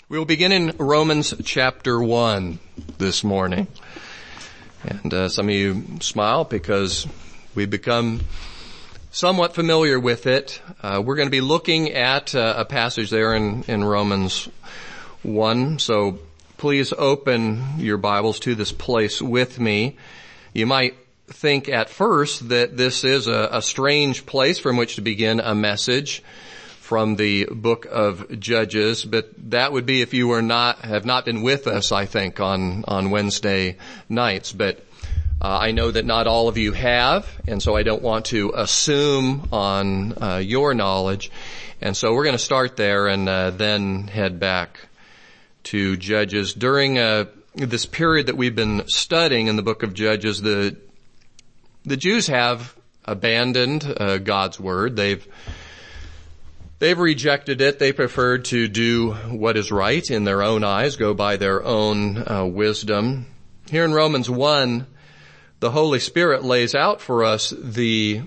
We will begin in Romans chapter 1 this morning. And some of you smile because we've become somewhat familiar with it. We're going to be looking at a passage there in Romans 1. So please open your Bibles to this place with me. You might think at first that this is a strange place from which to begin a message from the book of Judges, but that would be if you have not been with us, I think, on Wednesday nights. But I know that not all of you have, and so I don't want to assume on your knowledge. And so we're going to start there and then head back to Judges. During this period that we've been studying in the book of Judges, the Jews have abandoned God's word. They've rejected it. They preferred to do what is right in their own eyes, go by their own wisdom. Here in Romans 1, the Holy Spirit lays out for us the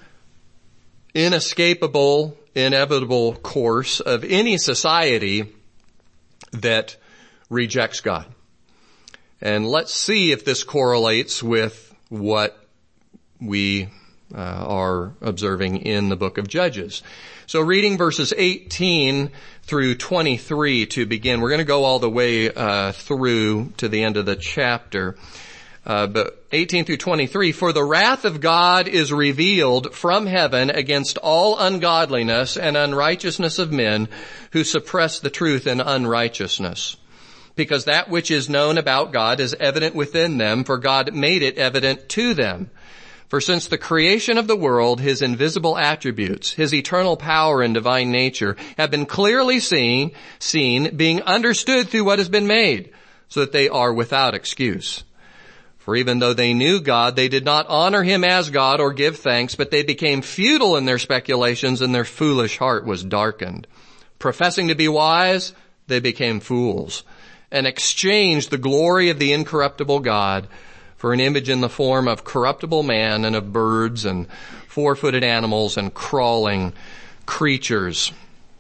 inescapable, inevitable course of any society that rejects God. And let's see if this correlates with what we are observing in the book of Judges. So reading verses 18 through 23 to begin. We're going to go all the way through to the end of the chapter. But 18 through 23, for the wrath of God is revealed from heaven against all ungodliness and unrighteousness of men who suppress the truth in unrighteousness. Because that which is known about God is evident within them, for God made it evident to them. For since the creation of the world, his invisible attributes, his eternal power and divine nature have been clearly seen, being understood through what has been made, so that they are without excuse. For even though they knew God, they did not honor him as God or give thanks, but they became futile in their speculations, and their foolish heart was darkened. Professing to be wise, they became fools, and exchanged the glory of the incorruptible God for an image in the form of corruptible man and of birds and four-footed animals and crawling creatures.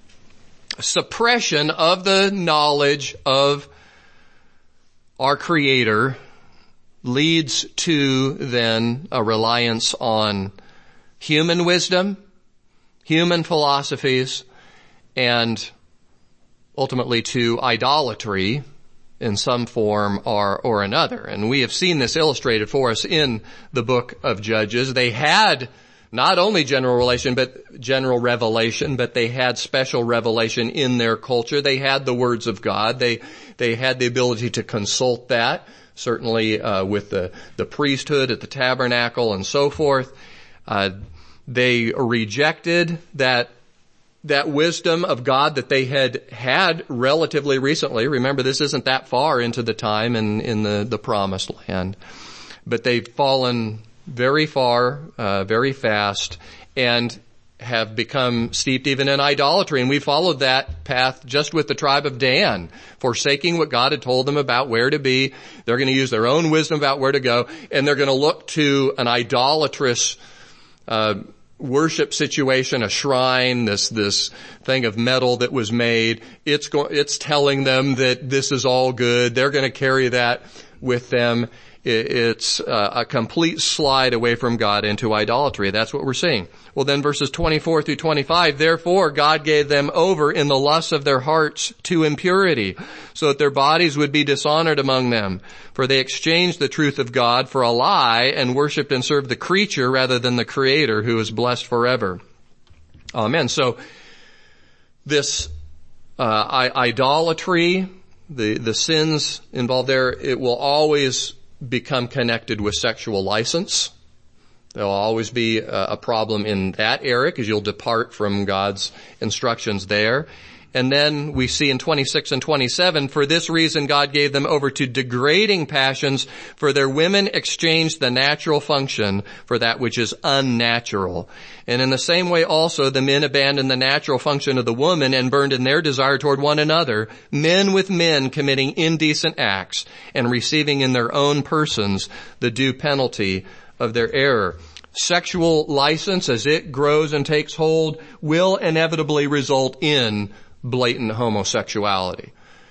Suppression of the knowledge of our Creator leads to then a reliance on human wisdom, human philosophies, and ultimately to idolatry in some form or another. And we have seen this illustrated for us in the book of Judges. They had not only general revelation, but they had special revelation in their culture. They had the words of God. They had the ability to consult that, certainly with the priesthood at the tabernacle and so forth. They rejected that wisdom of God that they had relatively recently. Remember, this isn't that far into the time in the promised land. But they've fallen very far, very fast, and have become steeped even in idolatry. And we followed that path just with the tribe of Dan, forsaking what God had told them about where to be. They're going to use their own wisdom about where to go, and they're going to look to an idolatrous worship situation, a shrine, this thing of metal that was made. It's telling them that this is all good. They're going to carry that with them. It's a complete slide away from God into idolatry. That's what we're seeing. Well, then verses 24 through 25, therefore God gave them over in the lusts of their hearts to impurity, so that their bodies would be dishonored among them. For they exchanged the truth of God for a lie and worshipped and served the creature rather than the Creator, who is blessed forever. Amen. So this idolatry, the sins involved there, it will always become connected with sexual license. There will always be a problem in that area because you'll depart from God's instructions there. And then we see in 26 and 27, for this reason God gave them over to degrading passions, for their women exchanged the natural function for that which is unnatural. And in the same way also the men abandoned the natural function of the woman and burned in their desire toward one another, men with men committing indecent acts and receiving in their own persons the due penalty of their error. Sexual license, as it grows and takes hold, will inevitably result in blatant homosexuality.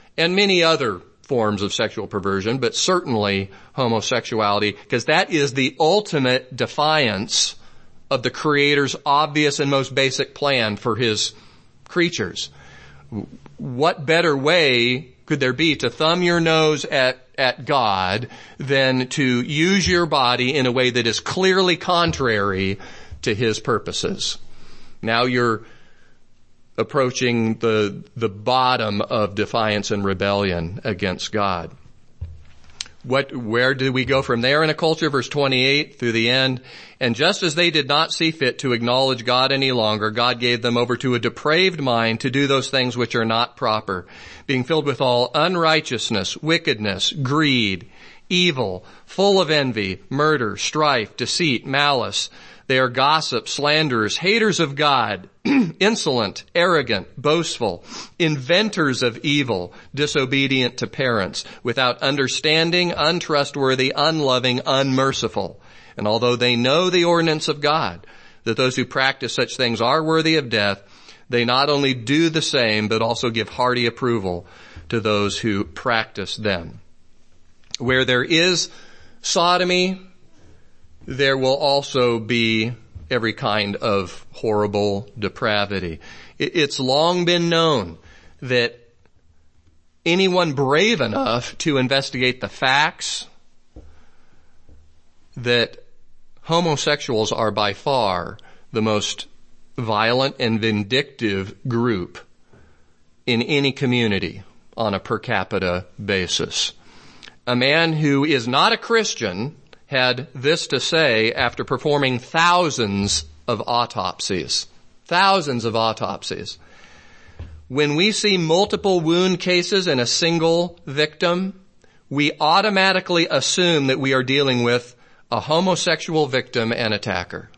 and many other forms of sexual perversion, but certainly homosexuality, because that is the ultimate defiance of the Creator's obvious and most basic plan for His creatures. What better way could there be to thumb your nose at God than to use your body in a way that is clearly contrary to His purposes? Now you're approaching the bottom of defiance and rebellion against God. Where do we go from there in a culture? Verse 28 through the end. And just as they did not see fit to acknowledge God any longer, God gave them over to a depraved mind to do those things which are not proper, being filled with all unrighteousness, wickedness, greed, evil, full of envy, murder, strife, deceit, malice. They are gossips, slanderers, haters of God, insolent, arrogant, boastful, inventors of evil, disobedient to parents, without understanding, untrustworthy, unloving, unmerciful. And although they know the ordinance of God, that those who practice such things are worthy of death, they not only do the same, but also give hearty approval to those who practice them. Where there is sodomy, there will also be every kind of horrible depravity. It's long been known that anyone brave enough to investigate the facts that homosexuals are by far the most violent and vindictive group in any community on a per capita basis. A man who is not a Christian had this to say after performing thousands of autopsies. Thousands of autopsies. When we see multiple wound cases in a single victim, we automatically assume that we are dealing with a homosexual victim and attacker.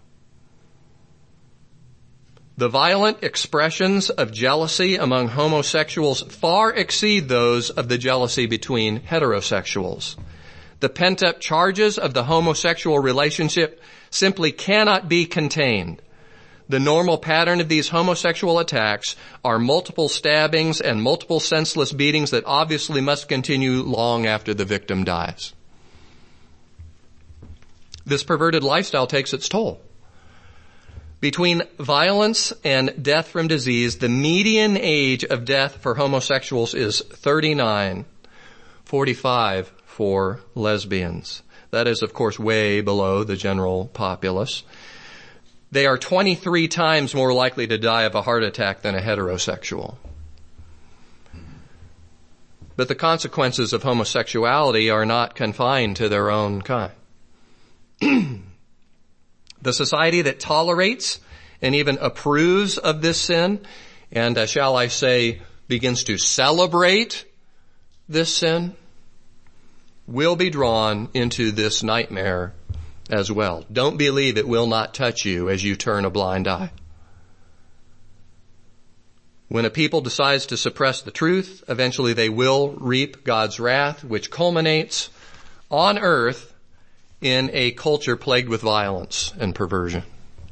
The violent expressions of jealousy among homosexuals far exceed those of the jealousy between heterosexuals. The pent-up charges of the homosexual relationship simply cannot be contained. The normal pattern of these homosexual attacks are multiple stabbings and multiple senseless beatings that obviously must continue long after the victim dies. This perverted lifestyle takes its toll. Between violence and death from disease, the median age of death for homosexuals is 39, 45 for lesbians. That is, of course, way below the general populace. They are 23 times more likely to die of a heart attack than a heterosexual. But the consequences of homosexuality are not confined to their own kind. The society that tolerates and even approves of this sin, and shall I say, begins to celebrate this sin, will be drawn into this nightmare as well. Don't believe it will not touch you as you turn a blind eye. When a people decides to suppress the truth, eventually they will reap God's wrath, which culminates on earth in a culture plagued with violence and perversion.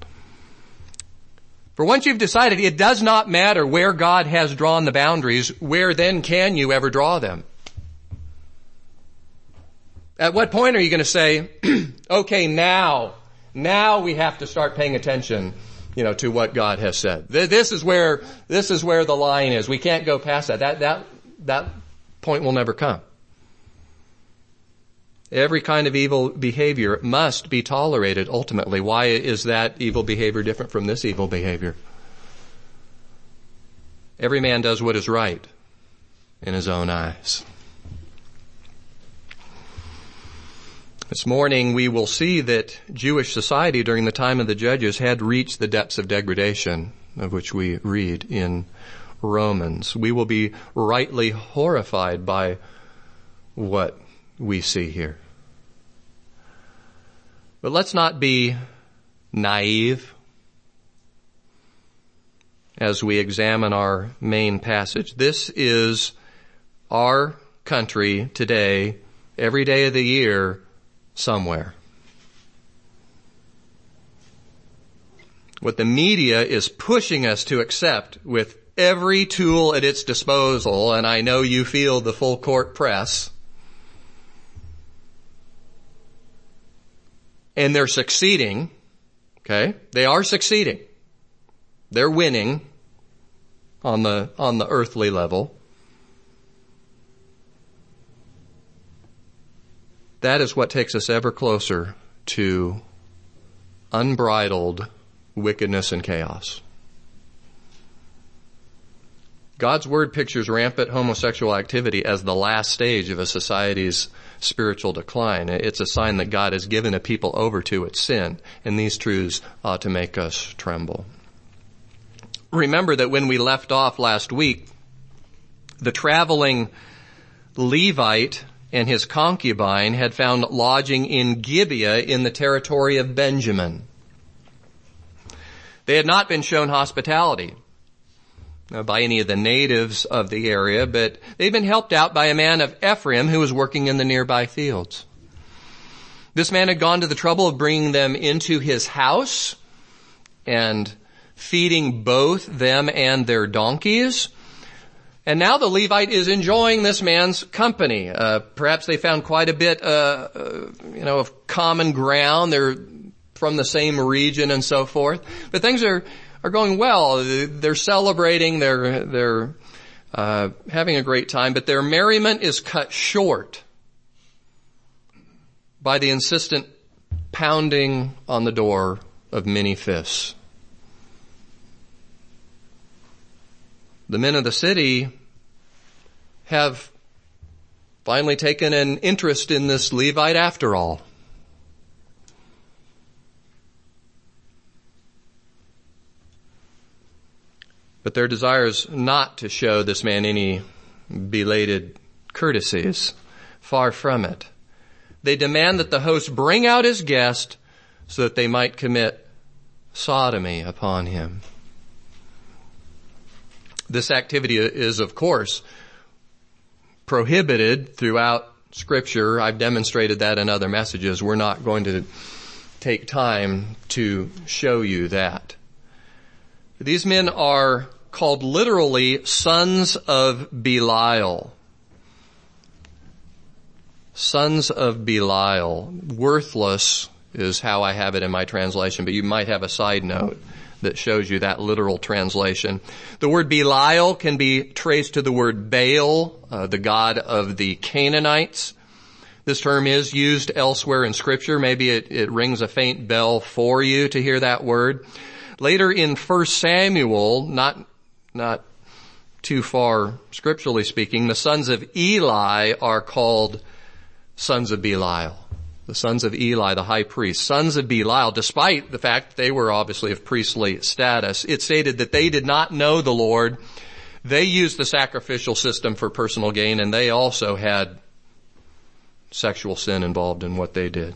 For once you've decided, it does not matter where God has drawn the boundaries, where then can you ever draw them? At what point are you going to say, okay, now we have to start paying attention, to what God has said. This is where the line is. We can't go past that. That point will never come. Every kind of evil behavior must be tolerated ultimately. Why is that evil behavior different from this evil behavior? Every man does what is right in his own eyes. This morning we will see that Jewish society during the time of the Judges had reached the depths of degradation of which we read in Romans. We will be rightly horrified by what we see here. But let's not be naive as we examine our main passage. This is our country today, every day of the year, somewhere. What the media is pushing us to accept with every tool at its disposal, and I know you feel the full court press. And they're succeeding, okay? They are succeeding. They're winning on the earthly level. That is what takes us ever closer to unbridled wickedness and chaos. God's word pictures rampant homosexual activity as the last stage of a society's spiritual decline. It's a sign that God has given a people over to its sin, and these truths ought to make us tremble. Remember that when we left off last week, the traveling Levite and his concubine had found lodging in Gibeah in the territory of Benjamin. They had not been shown hospitality by any of the natives of the area, but they'd been helped out by a man of Ephraim who was working in the nearby fields. This man had gone to the trouble of bringing them into his house and feeding both them and their donkeys. And now the Levite is enjoying this man's company. Perhaps they found quite a bit, of common ground. They're from the same region and so forth. But things are going well. They're celebrating. They're having a great time. But their merriment is cut short by the insistent pounding on the door of many fists. The men of the city have finally taken an interest in this Levite after all. But their desire is not to show this man any belated courtesies. Far from it. They demand that the host bring out his guest so that they might commit sodomy upon him. This activity is, of course, prohibited throughout Scripture. I've demonstrated that in other messages. We're not going to take time to show you that. These men are called literally sons of Belial. Sons of Belial. Worthless is how I have it in my translation, but you might have a side note that shows you that literal translation. The word Belial can be traced to the word Baal, the god of the Canaanites. This term is used elsewhere in Scripture. Maybe it rings a faint bell for you to hear that word. Later in 1 Samuel, not too far scripturally speaking, the sons of Eli are called sons of Belial. The sons of Eli, the high priest. Sons of Belial, despite the fact they were obviously of priestly status, it stated that they did not know the Lord. They used the sacrificial system for personal gain, and they also had sexual sin involved in what they did.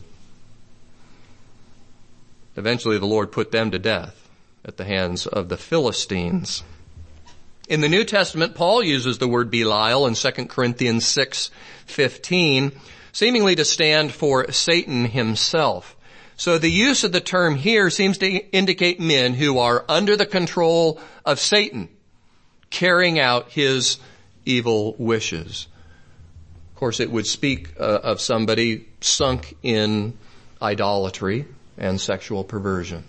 Eventually the Lord put them to death at the hands of the Philistines. In the New Testament, Paul uses the word Belial in 2 Corinthians 6:15, seemingly to stand for Satan himself. So the use of the term here seems to indicate men who are under the control of Satan, carrying out his evil wishes. Of course, it would speak of somebody sunk in idolatry and sexual perversion.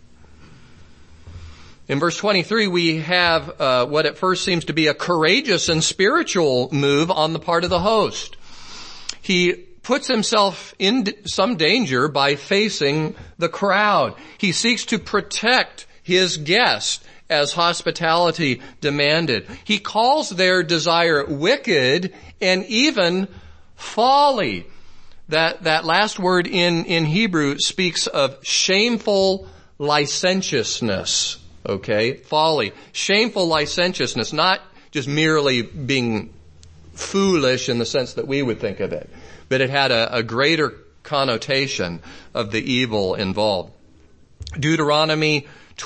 In verse 23, we have what at first seems to be a courageous and spiritual move on the part of the host. He puts himself in some danger by facing the crowd. He seeks to protect his guest as hospitality demanded. He calls their desire wicked and even folly. That last word in Hebrew speaks of shameful licentiousness. Okay? Folly. Shameful licentiousness, not just merely being foolish in the sense that we would think of it, but it had a greater connotation of the evil involved. Deuteronomy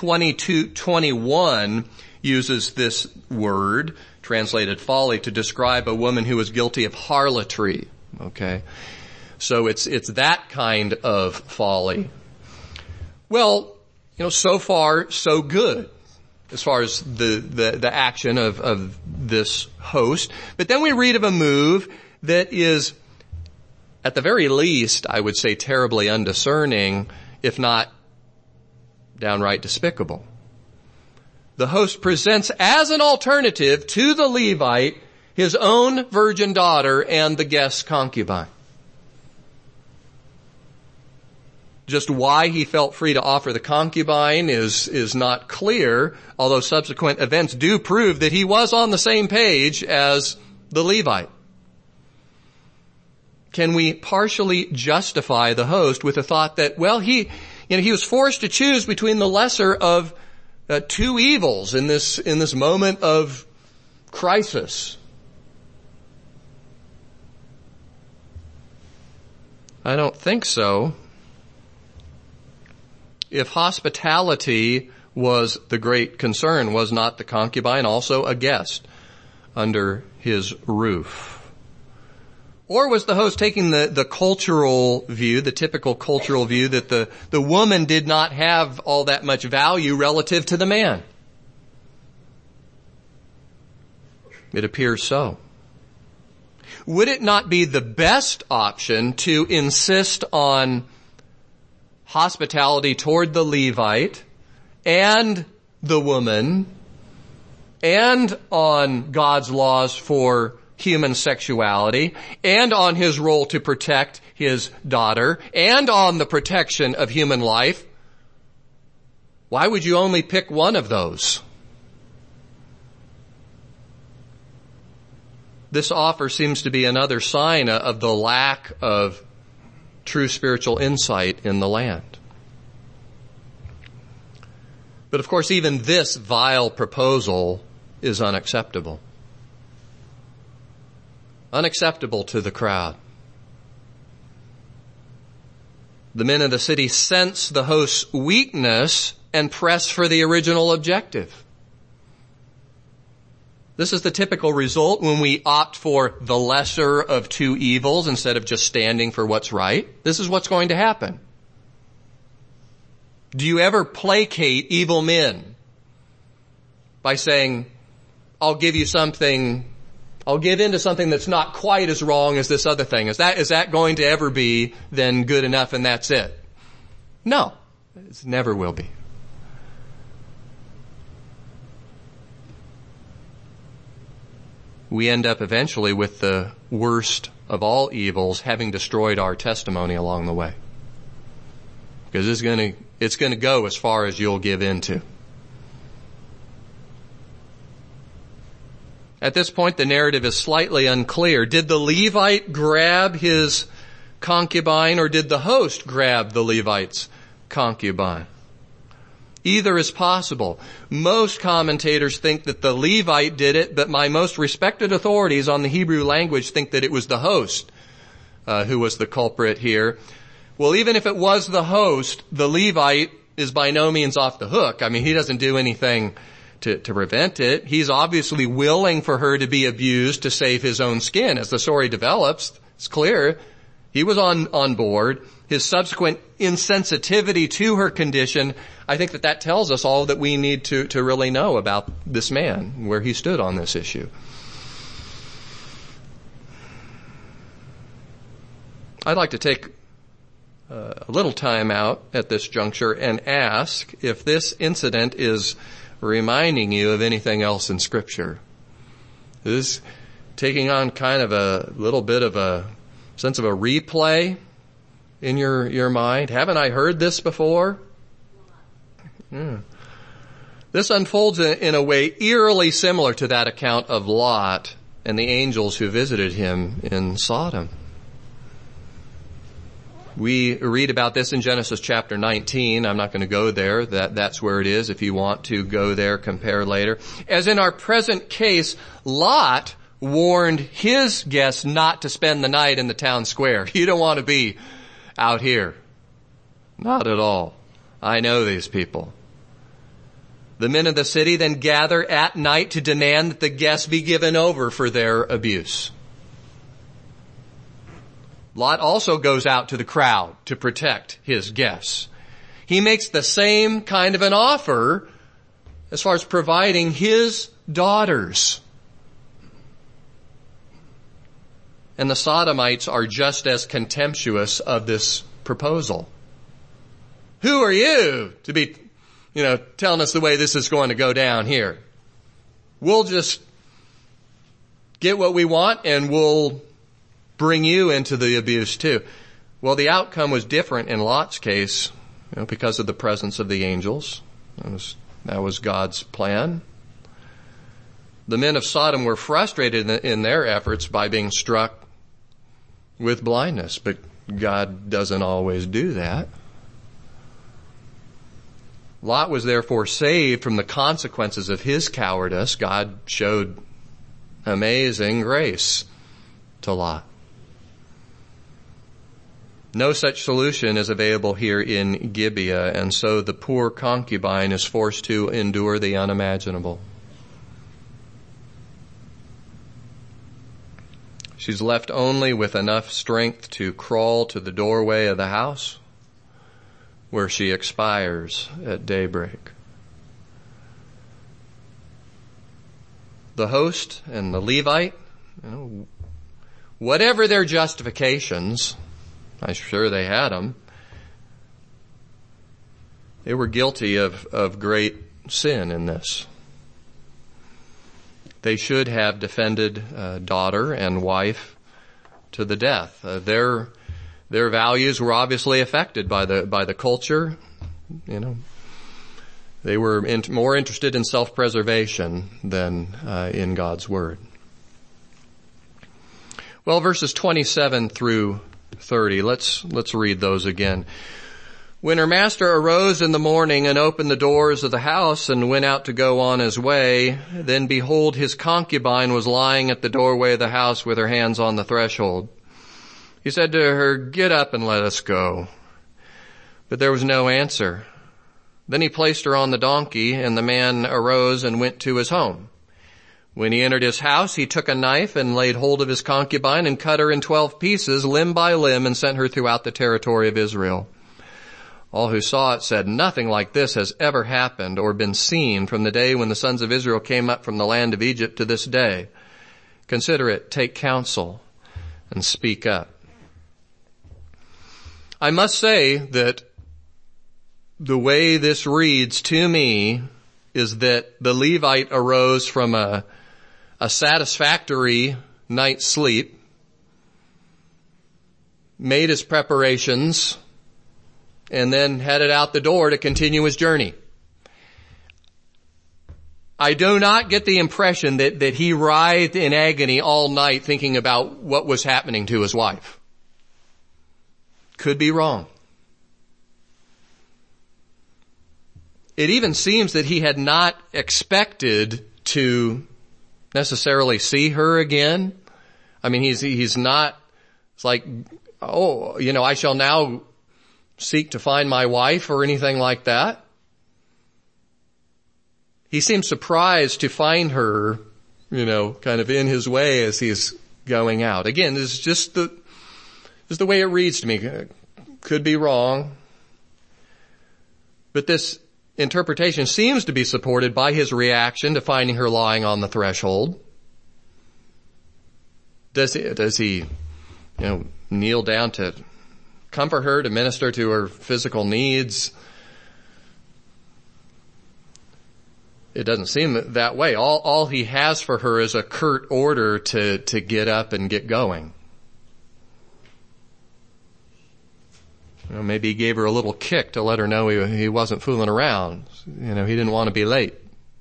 22:21 uses this word, translated folly, to describe a woman who was guilty of harlotry. Okay? So it's that kind of folly. Well, so far, so good. as far as the action of this host. But then we read of a move that is, at the very least, I would say terribly undiscerning, if not downright despicable. The host presents as an alternative to the Levite his own virgin daughter and the guest's concubine. Just why he felt free to offer the concubine is not clear, although subsequent events do prove that he was on the same page as the Levite. Can we partially justify the host with the thought that, well, he was forced to choose between the lesser of two evils in this moment of crisis? I don't think so. If hospitality was the great concern, was not the concubine also a guest under his roof? Or was the host taking the cultural view, the typical cultural view, that the woman did not have all that much value relative to the man? It appears so. Would it not be the best option to insist on hospitality toward the Levite and the woman, and on God's laws for human sexuality, and on his role to protect his daughter, and on the protection of human life? Why would you only pick one of those? This offer seems to be another sign of the lack of true spiritual insight in the land. But of course, even this vile proposal is unacceptable. Unacceptable to the crowd. The men of the city sense the host's weakness and press for the original objective. This is the typical result when we opt for the lesser of two evils instead of just standing for what's right. This is what's going to happen. Do you ever placate evil men by saying, I'll give you something, I'll give in to something that's not quite as wrong as this other thing? Is that going to ever be then good enough and that's it? No, it never will be. We end up eventually with the worst of all evils having destroyed our testimony along the way. Because it's going to go as far as you'll give in to. At this point, the narrative is slightly unclear. Did the Levite grab his concubine, or did the host grab the Levite's concubine? Either is possible. Most commentators think that the Levite did it, but my most respected authorities on the Hebrew language think that it was the host who was the culprit here. Well, even if it was the host, the Levite is by no means off the hook. I mean, he doesn't do anything to prevent it. He's obviously willing for her to be abused to save his own skin. As the story develops, it's clear he was on board. His subsequent insensitivity to her condition, I think that tells us all that we need to really know about this man, where he stood on this issue. I'd like to take a little time out at this juncture and ask if this incident is reminding you of anything else in Scripture. Is taking on kind of a little bit of a sense of a replay in your mind? Haven't I heard this before? This unfolds in a way eerily similar to that account of Lot and the angels who visited him in Sodom. We read about this in Genesis chapter 19. I'm not going to go there. That's where it is. If you want to go there, compare later. As in our present case, Lot warned his guests not to spend the night in the town square. You don't want to be out here. Not at all. I know these people. The men of the city then gather at night to demand that the guests be given over for their abuse. Lot also goes out to the crowd to protect his guests. He makes the same kind of an offer as far as providing his daughters. And the Sodomites are just as contemptuous of this proposal. Who are you to be, telling us the way this is going to go down here? We'll just get what we want and we'll bring you into the abuse too. Well, the outcome was different in Lot's case, because of the presence of the angels. That was God's plan. The men of Sodom were frustrated in their efforts by being struck with blindness, but God doesn't always do that. Lot was therefore saved from the consequences of his cowardice. God showed amazing grace to Lot. No such solution is available here in Gibeah, and so the poor concubine is forced to endure the unimaginable. She's left only with enough strength to crawl to the doorway of the house, where she expires at daybreak. The host and the Levite, whatever their justifications, I'm sure they had them, they were guilty of great sin in this. They should have defended daughter and wife to the death. Their values were obviously affected by the culture. They were more interested in self-preservation than in God's word. Well, verses 27 through 30. Let's read those again. When her master arose in the morning and opened the doors of the house and went out to go on his way, then behold, his concubine was lying at the doorway of the house with her hands on the threshold. He said to her, "Get up and let us go." But there was no answer. Then he placed her on the donkey, and the man arose and went to his home. When he entered his house, he took a knife and laid hold of his concubine and cut her in 12 pieces, limb by limb, and sent her throughout the territory of Israel. All who saw it said, "Nothing like this has ever happened or been seen from the day when the sons of Israel came up from the land of Egypt to this day. Consider it, take counsel, and speak up." I must say that the way this reads to me is that the Levite arose from a satisfactory night's sleep, made his preparations, and then headed out the door to continue his journey. I do not get the impression that he writhed in agony all night thinking about what was happening to his wife. Could be wrong. It even seems that he had not expected to necessarily see her again. I mean, he's not, it's like, I shall now seek to find my wife or anything like that. He seems surprised to find her, kind of in his way as he's going out. Again, this is just the way it reads to me. Could be wrong. But this interpretation seems to be supported by his reaction to finding her lying on the threshold. Does he, kneel down to comfort her, to minister to her physical needs? It doesn't seem that way. All he has for her is a curt order to get up and get going. Maybe he gave her a little kick to let her know he wasn't fooling around. He didn't want to be late.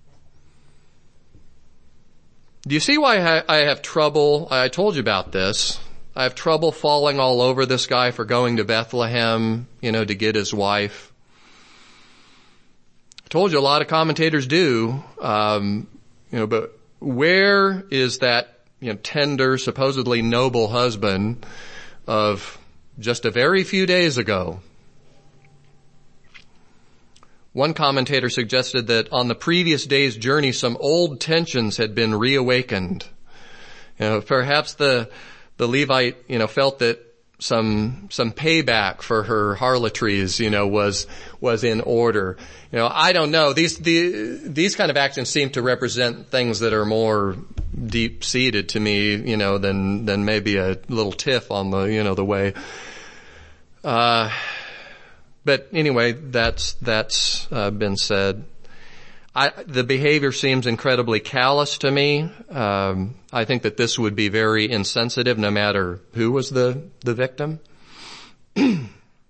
Do you see why I have trouble? I told you about this. I have trouble falling all over this guy for going to Bethlehem, to get his wife. I told you a lot of commentators do, but where is that, tender, supposedly noble husband of just a very few days ago? One commentator suggested that on the previous day's journey, some old tensions had been reawakened. Perhaps the Levite, felt that some payback for her harlotries, was in order. I don't know. These kind of actions seem to represent things that are more deep-seated to me, than maybe a little tiff on the way. But anyway, that's been said. The behavior seems incredibly callous to me. I think that this would be very insensitive no matter who was the victim. The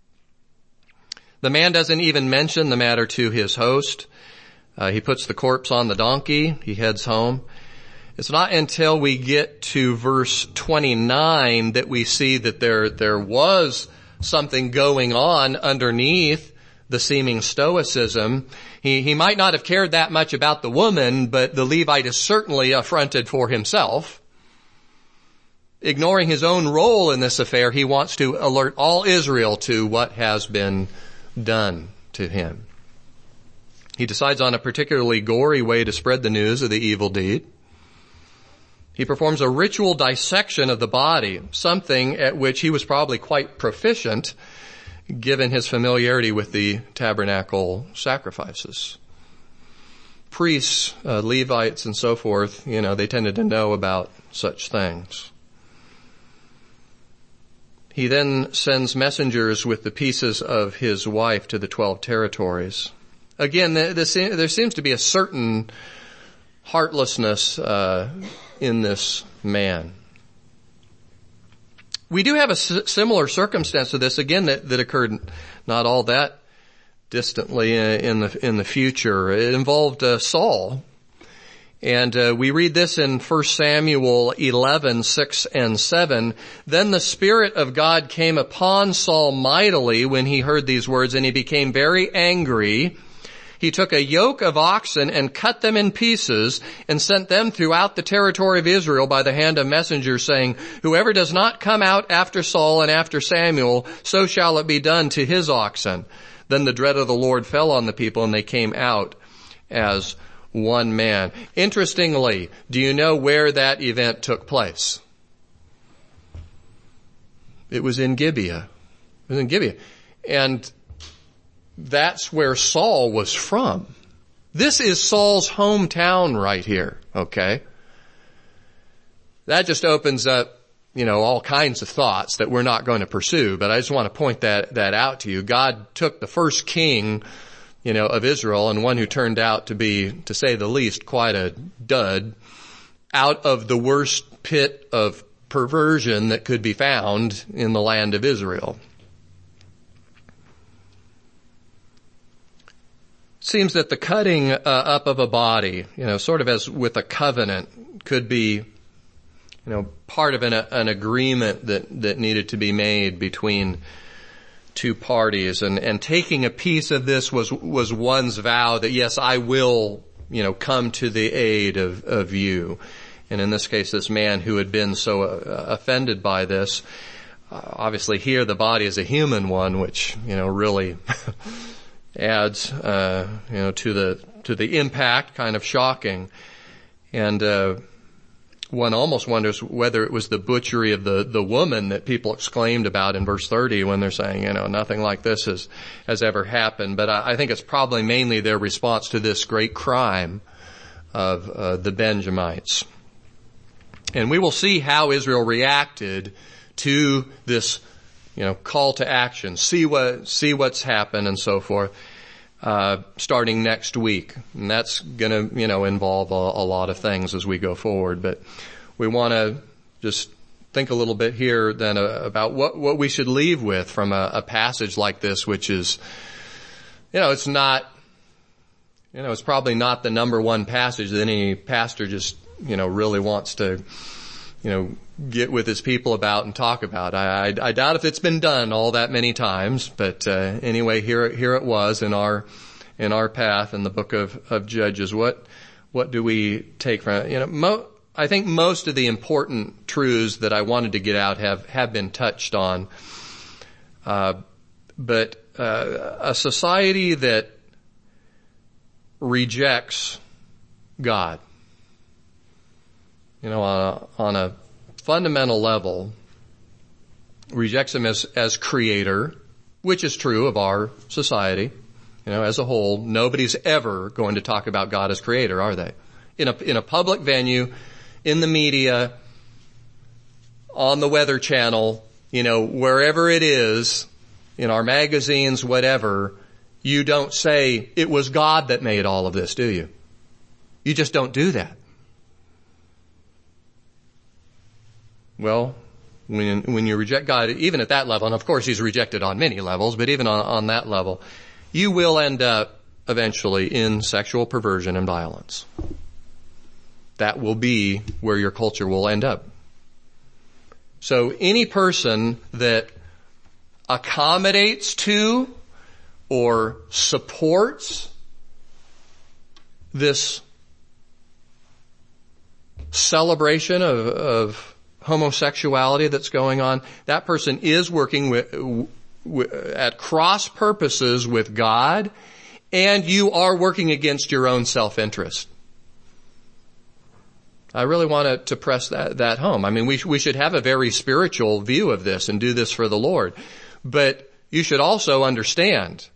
man doesn't even mention the matter to his host. He puts the corpse on the donkey. He heads home. It's not until we get to verse 29 that we see that there was something going on underneath the seeming stoicism. He might not have cared that much about the woman, but the Levite is certainly affronted for himself. Ignoring his own role in this affair, he wants to alert all Israel to what has been done to him. He decides on a particularly gory way to spread the news of the evil deed. He performs a ritual dissection of the body, something at which he was probably quite proficient, given his familiarity with the tabernacle sacrifices. Priests, Levites, and so forth, they tended to know about such things. He then sends messengers with the pieces of his wife to the 12 territories. Again, there seems to be a certain heartlessness in this man. We do have a similar circumstance to this, again, that occurred not all that distantly in the future. It involved Saul. And we read this in 1 Samuel 11:6 and 7. Then the Spirit of God came upon Saul mightily when he heard these words, and he became very angry. He took a yoke of oxen and cut them in pieces and sent them throughout the territory of Israel by the hand of messengers, saying, whoever does not come out after Saul and after Samuel, so shall it be done to his oxen. Then the dread of the Lord fell on the people, and they came out as one man. Interestingly, do you know where that event took place? It was in Gibeah. And that's where Saul was from. This is Saul's hometown right here, okay? That just opens up, all kinds of thoughts that we're not going to pursue, but I just want to point that out to you. God took the first king, of Israel, and one who turned out to be, to say the least, quite a dud, out of the worst pit of perversion that could be found in the land of Israel. Seems that the cutting up of a body, sort of as with a covenant, could be, part of an agreement that needed to be made between two parties. And taking a piece of this was one's vow that, yes, I will, come to the aid of you. And in this case, this man who had been so offended by this, obviously here the body is a human one, which, really adds, to the impact, kind of shocking. And, one almost wonders whether it was the butchery of the woman that people exclaimed about in verse 30 when they're saying, nothing like this has ever happened. But I think it's probably mainly their response to this great crime of, the Benjamites. And we will see how Israel reacted to this, call to action, see what's happened and so forth, starting next week. And that's gonna, involve a lot of things as we go forward. But we want to just think a little bit here then about what we should leave with from a passage like this, which is, it's not, it's probably not the number one passage that any pastor just, really wants to, get with his people about and talk about. I doubt if it's been done all that many times, but anyway, here it was in our path in the book of Judges. What do we take from it? I think most of the important truths that I wanted to get out have been touched on. But a society that rejects God, on a fundamental level, rejects him as creator, which is true of our society, as a whole. Nobody's ever going to talk about God as creator, are they? In a public venue, in the media, on the Weather Channel, wherever it is, in our magazines, whatever, you don't say, it was God that made all of this, do you? You just don't do that. Well, when you reject God, even at that level, and of course he's rejected on many levels, but even on that level, you will end up eventually in sexual perversion and violence. That will be where your culture will end up. So any person that accommodates to or supports this celebration of homosexuality that's going on, that person is working at cross purposes with God, and you are working against your own self-interest. I really want to press that home. I mean, we should have a very spiritual view of this and do this for the Lord. But you should also understand,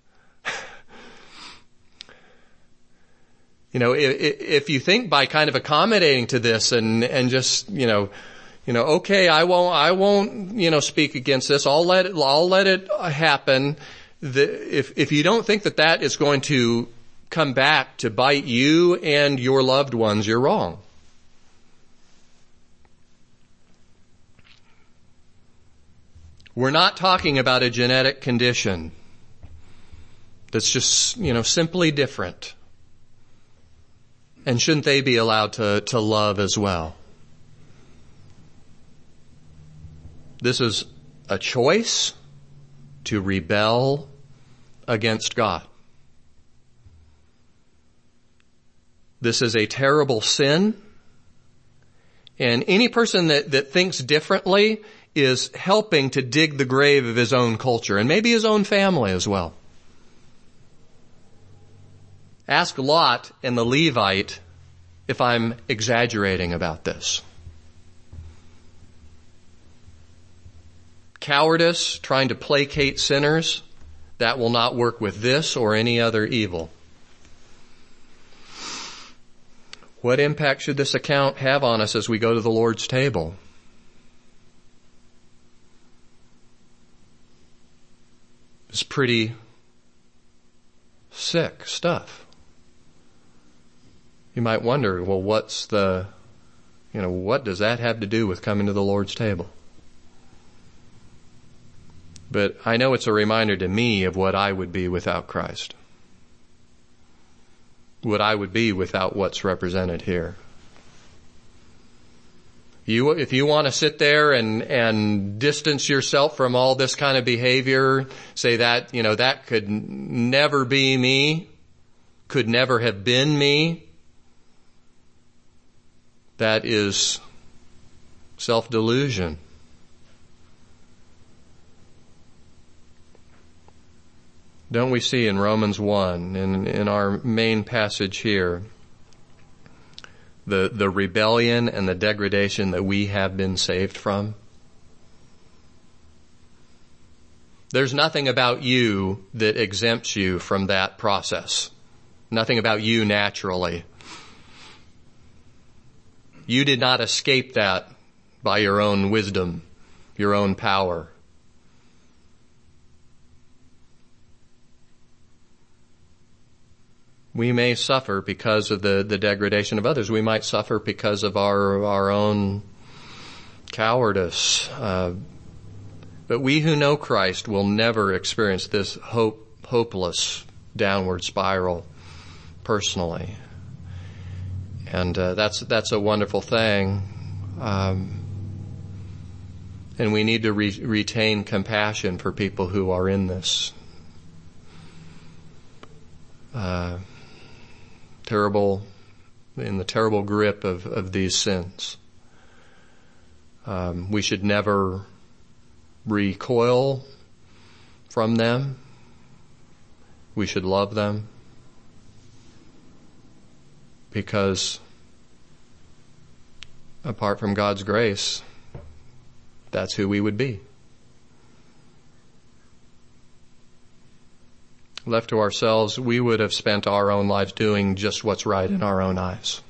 if you think by kind of accommodating to this and just, okay, I won't, speak against this. I'll let it happen. If you don't think that is going to come back to bite you and your loved ones, you're wrong. We're not talking about a genetic condition that's just, simply different. And shouldn't they be allowed to love as well? This is a choice to rebel against God. This is a terrible sin. And any person that thinks differently is helping to dig the grave of his own culture and maybe his own family as well. Ask Lot and the Levite if I'm exaggerating about this. Cowardice, trying to placate sinners, that will not work with this or any other evil. What impact should this account have on us as we go to the Lord's table? It's pretty sick stuff. You might wonder, well, what does that have to do with coming to the Lord's table? But I know it's a reminder to me of what I would be without Christ. What I would be without what's represented here. If you want to sit there and distance yourself from all this kind of behavior, say that, that could never be me, could never have been me, that is self-delusion. Don't we see in Romans 1, in our main passage here, the rebellion and the degradation that we have been saved from? There's nothing about you that exempts you from that process. Nothing about you naturally. You did not escape that by your own wisdom, your own power. We may suffer because of the degradation of others. We might suffer because of our own cowardice. But we who know Christ will never experience this hopeless downward spiral personally. And that's a wonderful thing. And we need to retain compassion for people who are in this terrible grip of these sins. We should never recoil from them. We should love them because apart from God's grace, that's who we would be. Left to ourselves, we would have spent our own lives doing just what's right in our own eyes,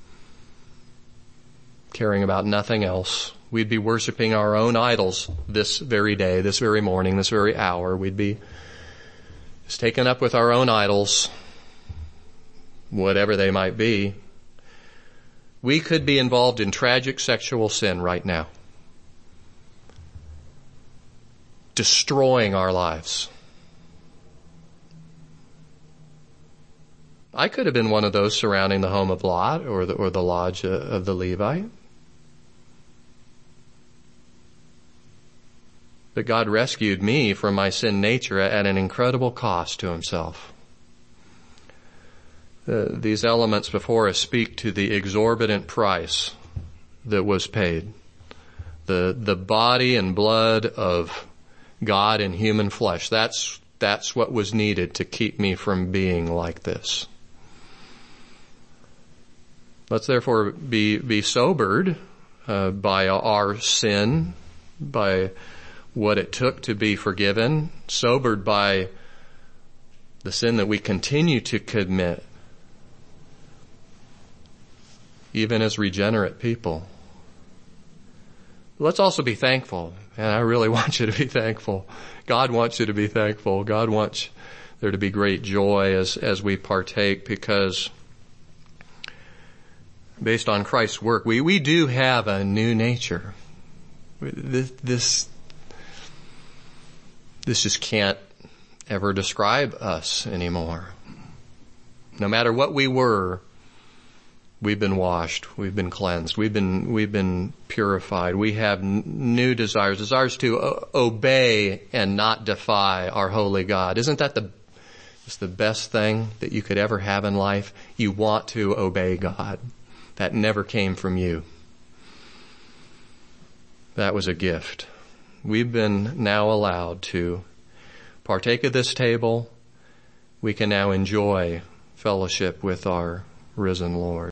caring about nothing else. We'd be worshiping our own idols this very day, this very morning, this very hour. We'd be just taken up with our own idols, whatever they might be. We could be involved in tragic sexual sin right now, destroying our lives. I could have been one of those surrounding the home of Lot or the lodge of the Levite. But God rescued me from my sin nature at an incredible cost to himself. These elements before us speak to the exorbitant price that was paid. The body and blood of God in human flesh. That's what was needed to keep me from being like this. Let's therefore be sobered by our sin, by what it took to be forgiven, sobered by the sin that we continue to commit, even as regenerate people. Let's also be thankful, and I really want you to be thankful. God wants you to be thankful. God wants there to be great joy as we partake, because based on Christ's work, we do have a new nature. This just can't ever describe us anymore. No matter what we were, we've been washed, we've been cleansed, we've been purified. We have new desires to obey and not defy our holy God. Isn't that the best thing that you could ever have in life? You want to obey God. That never came from you. That was a gift. We've been now allowed to partake of this table. We can now enjoy fellowship with our risen Lord.